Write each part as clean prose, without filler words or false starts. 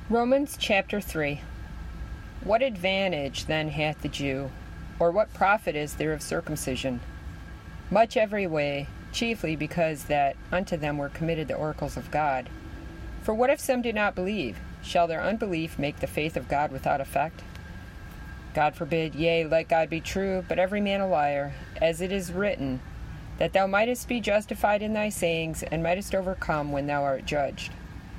Romans chapter 3. What advantage then hath the Jew, or what profit is there of circumcision? Much every way, chiefly because that unto them were committed the oracles of God. For what if some do not believe? Shall their unbelief make the faith of God without effect? God forbid, yea, let God be true, but every man a liar, as it is written, that thou mightest be justified in thy sayings, and mightest overcome when thou art judged.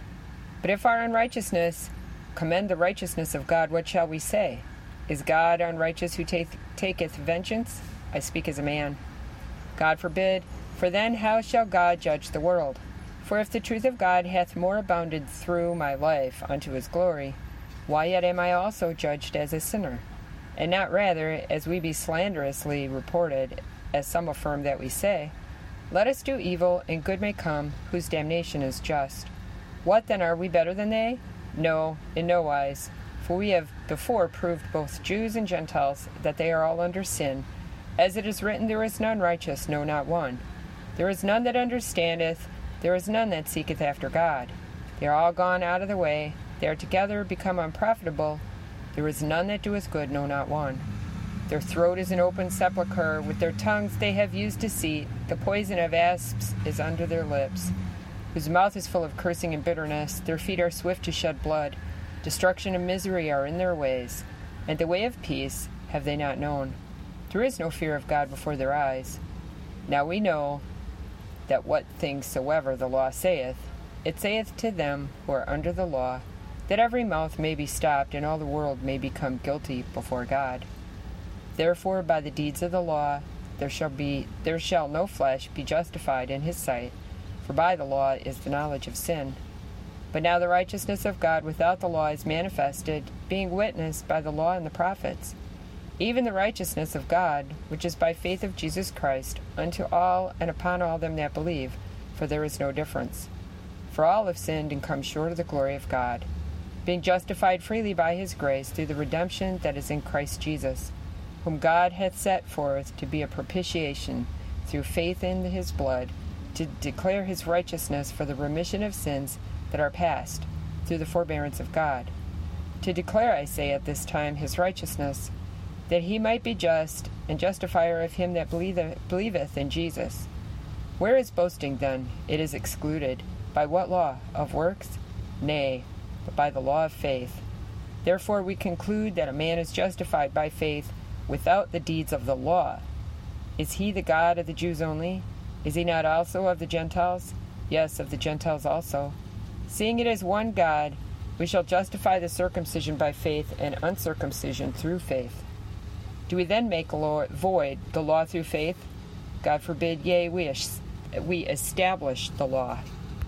But if our unrighteousness commend the righteousness of God, what shall we say? Is God unrighteous who taketh vengeance? I speak as a man. God forbid, for then how shall God judge the world? For if the truth of God hath more abounded through my life unto his glory, why yet am I also judged as a sinner? And not rather, as we be slanderously reported, as some affirm that we say, let us do evil, and good may come, whose damnation is just. What then, are we better than they? No, in no wise. For we have before proved both Jews and Gentiles that they are all under sin. As it is written, there is none righteous, no, not one. There is none that understandeth, there is none that seeketh after God. They are all gone out of the way, they are together become unprofitable. There is none that doeth good, no, not one. Their throat is an open sepulchre, with their tongues they have used deceit. The poison of asps is under their lips, whose mouth is full of cursing and bitterness. Their feet are swift to shed blood. Destruction and misery are in their ways, and the way of peace have they not known. There is no fear of God before their eyes. Now we know that what things soever the law saith, it saith to them who are under the law, that every mouth may be stopped, and all the world may become guilty before God. Therefore by the deeds of the law there shall no flesh be justified in his sight, for by the law is the knowledge of sin. But now the righteousness of God without the law is manifested, being witnessed by the law and the prophets, even the righteousness of God, which is by faith of Jesus Christ, unto all and upon all them that believe, for there is no difference. For all have sinned and come short of the glory of God, being justified freely by his grace through the redemption that is in Christ Jesus, whom God hath set forth to be a propitiation through faith in his blood, to declare his righteousness for the remission of sins that are past, through the forbearance of God. To declare, I say, at this time his righteousness, that he might be just, and justifier of him that believeth in Jesus. Where is boasting then? It is excluded. By what law? Of works? Nay, but by the law of faith. Therefore we conclude that a man is justified by faith without the deeds of the law. Is he the God of the Jews only? Is he not also of the Gentiles? Yes, of the Gentiles also. Seeing it is one God, we shall justify the circumcision by faith, and uncircumcision through faith. Do we then make void the law through faith? God forbid, yea, we establish the law.